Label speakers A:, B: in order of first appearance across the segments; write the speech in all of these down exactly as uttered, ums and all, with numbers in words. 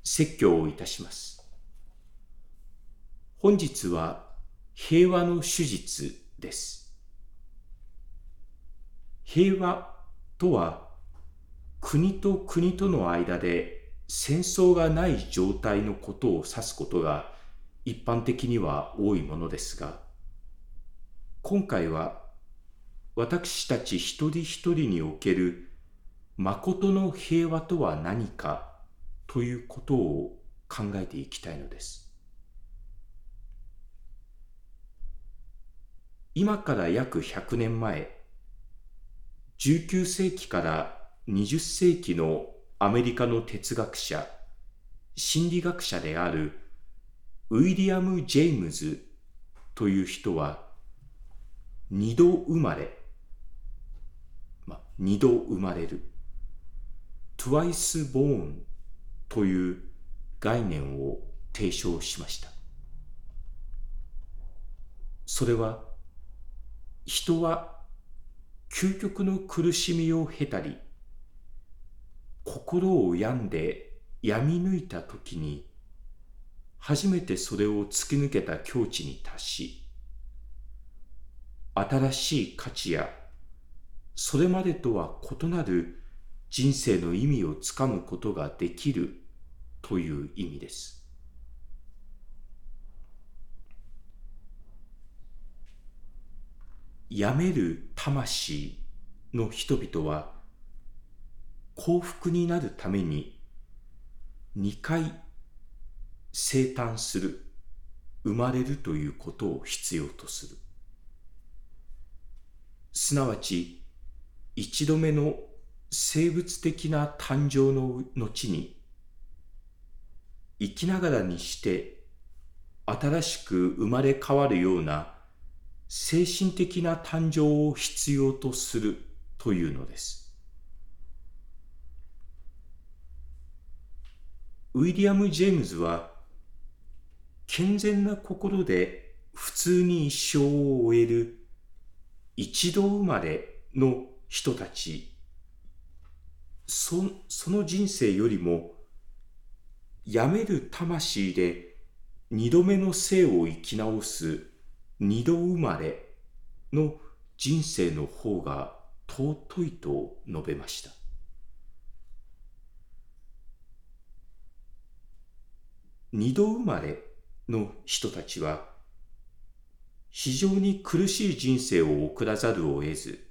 A: 説教をいたします。本日は平和の手術です。平和とは、国と国との間で戦争がない状態のことを指すことが一般的には多いものですが、今回は私たち一人一人における誠の平和とは何かということを考えていきたいのです。今から約ひゃくねんまえ、じゅうきゅうせいきからにじゅっせいきのアメリカの哲学者、心理学者であるウィリアム・ジェイムズという人は、二度生まれ、まあ、二度生まれる、twice born という概念を提唱しました。それは、人は究極の苦しみを経たり、心を病んで病み抜いたときに、初めてそれを突き抜けた境地に達し、新しい価値や、それまでとは異なる人生の意味をつかむことができるという意味です。病める魂の人々は、幸福になるために二回生誕する、生まれるということを必要とする。すなわち、一度目の生物的な誕生の後に、生きながらにして新しく生まれ変わるような精神的な誕生を必要とするというのです。ウィリアム・ジェームズは、健全な心で普通に一生を終える一度生まれの人たち、そ, その人生よりも、病める魂で二度目の生を生き直す二度生まれの人生の方が尊いと述べました。二度生まれの人たちは、非常に苦しい人生を送らざるを得ず、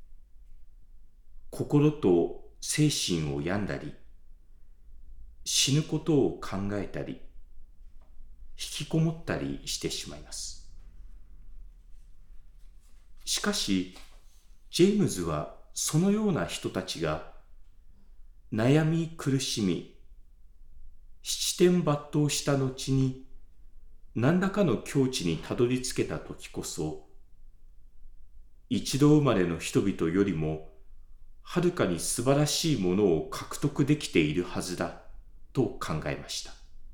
A: 心と精神を病んだり、死ぬことを考えたり、引きこもったりしてしまいます。しかし、ジェームズはそのような人たちが悩み苦しみ、七転八倒した後に何らかの境地にたどり着けたときこそ、一度生まれの人々よりもはるかに素晴らしいものを獲得できているはずだと考えました。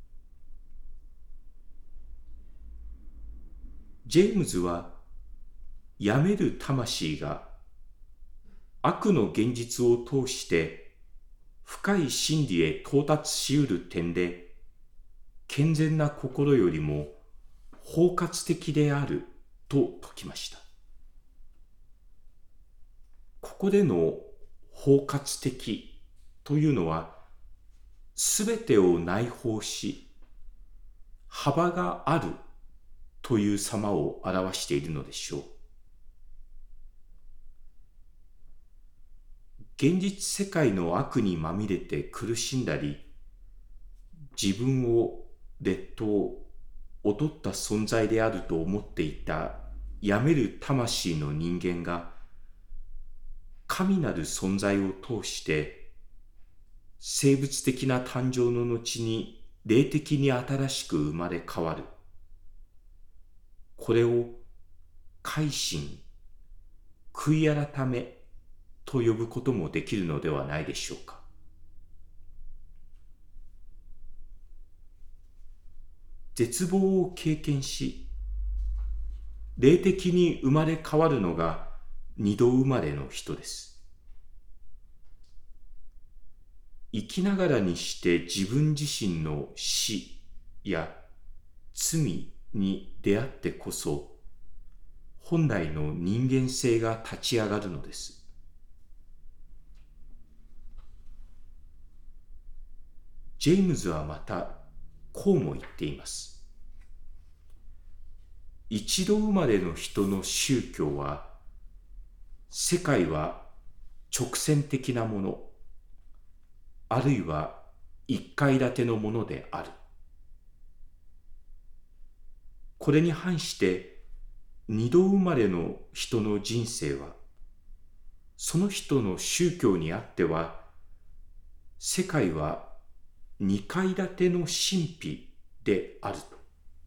A: ジェームズは、病める魂が悪の現実を通して深い真理へ到達しうる点で、健全な心よりも包括的であると説きました。ここでの包括的というのは、すべてを内包し、幅があるという様を表しているのでしょう。現実世界の悪にまみれて苦しんだり、自分を劣等、劣った存在であると思っていた病める魂の人間が、神なる存在を通して生物的な誕生の後に霊的に新しく生まれ変わる。これを改心、悔い改めと呼ぶこともできるのではないでしょうか。絶望を経験し、霊的に生まれ変わるのが二度生まれの人です。 生きながらにして自分自身の死や罪に出会ってこそ、本来の人間性が立ち上がるのです。ジェームズはまたこうも言っています。一度生まれの人の宗教は、世界は直線的なもの、あるいは一階建てのものである。これに反して二度生まれの人の人生は、その人の宗教にあっては、世界は二階建ての神秘であると。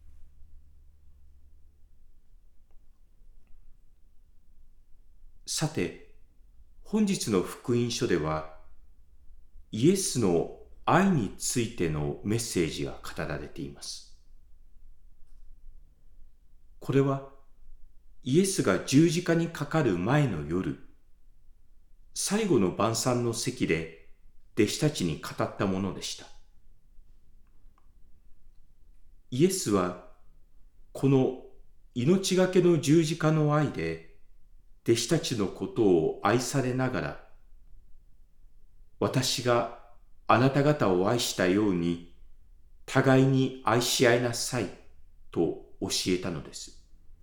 A: さて、本日の福音書では、イエスの愛についてのメッセージが語られています。これは、イエスが十字架にかかる前の夜、最後の晩餐の席で弟子たちに語ったものでした。イエスは、この命がけの十字架の愛で、弟子たちのことを愛されながら、私があなた方を愛したように、互いに愛し合いなさいと教えたのです。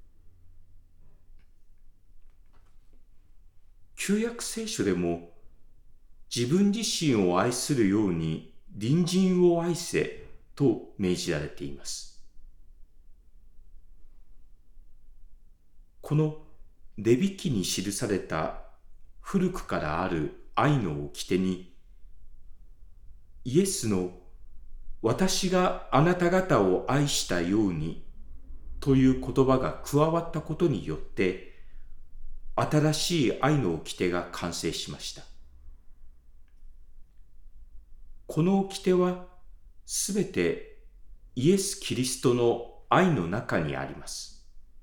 A: 旧約聖書でも、自分自身を愛するように隣人を愛せと命じられています。このレビ記に記された古くからある愛の掟に、イエスの私があなた方を愛したようにという言葉が加わったことによって、新しい愛の掟が完成しました。この掟はすべてイエス・キリストの愛の中にあります。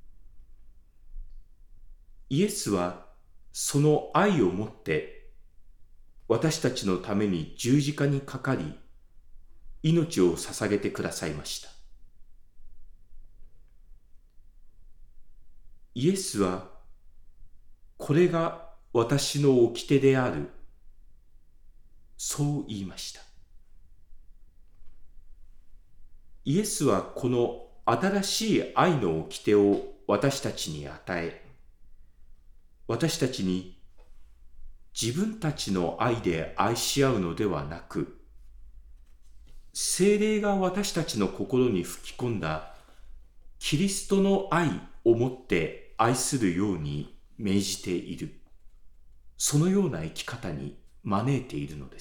A: イエスはその愛をもって私たちのために十字架にかかり、命を捧げてくださいました。イエスは、これが私の掟である、そう言いました。イエスはこの新しい愛の掟を私たちに与え、私たちに自分たちの愛で愛し合うのではなく、聖霊が私たちの心に吹き込んだキリストの愛をもって愛するように命じている。そのような生き方に招いているのです。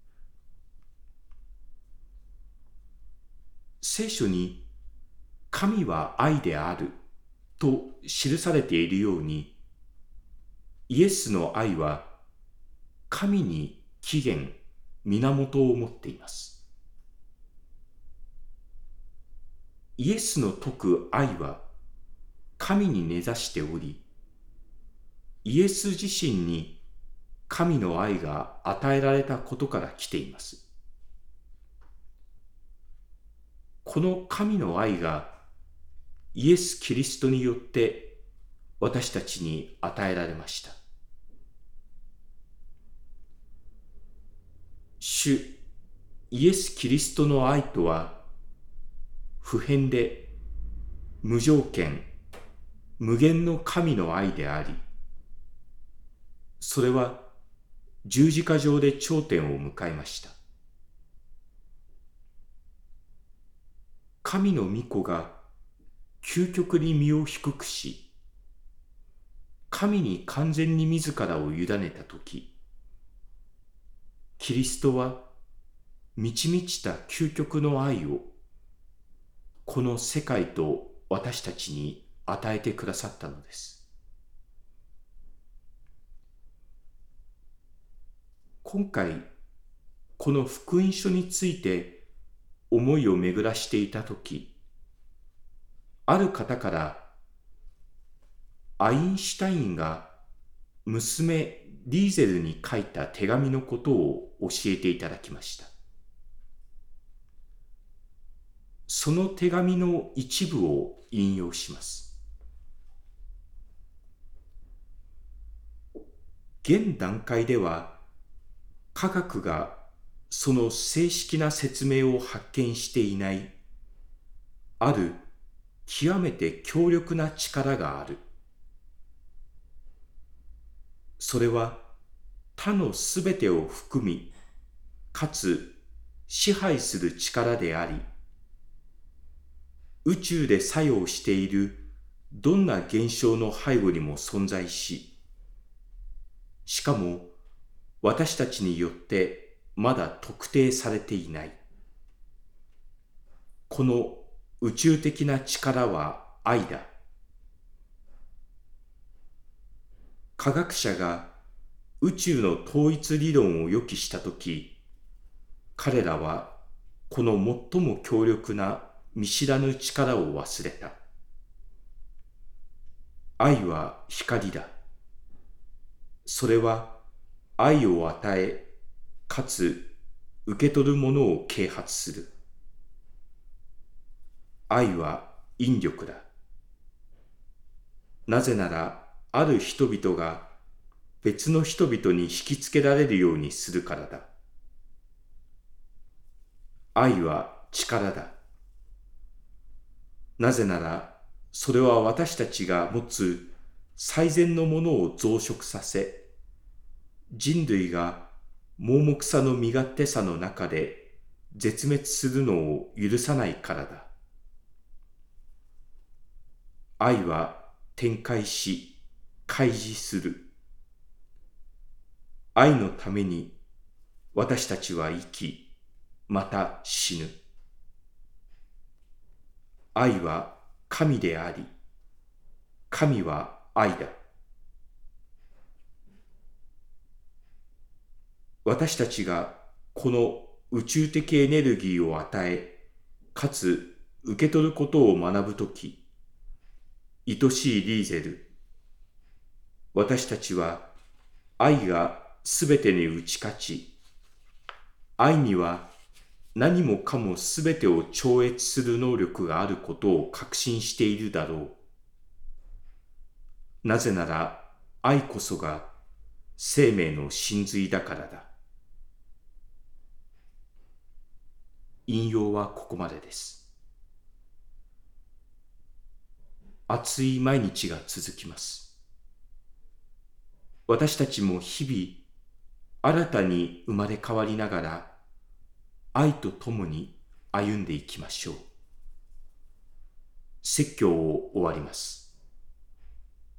A: 聖書に神は愛であると記されているように、イエスの愛は神に起源、源を持っています。イエスの説く愛は神に根ざしており、イエス自身に神の愛が与えられたことから来ています。この神の愛がイエス・キリストによって私たちに与えられました。主イエス・キリストの愛とは、不変で無条件、無限の神の愛であり、それは十字架上で頂点を迎えました。神の御子が究極に身を低くし、神に完全に自らを委ねたとき、キリストは満ち満ちた究極の愛をこの世界と私たちに与えてくださったのです。今回、この福音書について思いを巡らしていたとき、ある方からアインシュタインが娘リーゼルに書いた手紙のことを教えていただきました。その手紙の一部を引用します。現段階では、科学がその正式な説明を発見していない、ある極めて強力な力がある。それは他のすべてを含み、かつ支配する力であり、宇宙で作用しているどんな現象の背後にも存在し、しかも私たちによってまだ特定されていない。この宇宙的な力は愛だ。科学者が宇宙の統一理論を予期したとき、彼らはこの最も強力な見知らぬ力を忘れた。愛は光だ。それは愛を与え、かつ受け取るものを啓発する。愛は引力だ。なぜなら、ある人々が別の人々に引きつけられるようにするからだ。愛は力だ。なぜなら、それは私たちが持つ最善のものを増殖させ、人類が盲目さの身勝手さの中で絶滅するのを許さないからだ。愛は展開し、開示する。愛のために私たちは生き、また死ぬ。愛は神であり、神は愛だ。私たちがこの宇宙的エネルギーを与え、かつ受け取ることを学ぶとき、愛しいリーゼル、私たちは愛がすべてに打ち勝ち、愛には何もかもすべてを超越する能力があることを確信しているだろう。なぜなら愛こそが生命の真髄だからだ。引用はここまでです。暑い毎日が続きます。私たちも日々新たに生まれ変わりながら愛とともに歩んでいきましょう。説教を終わります。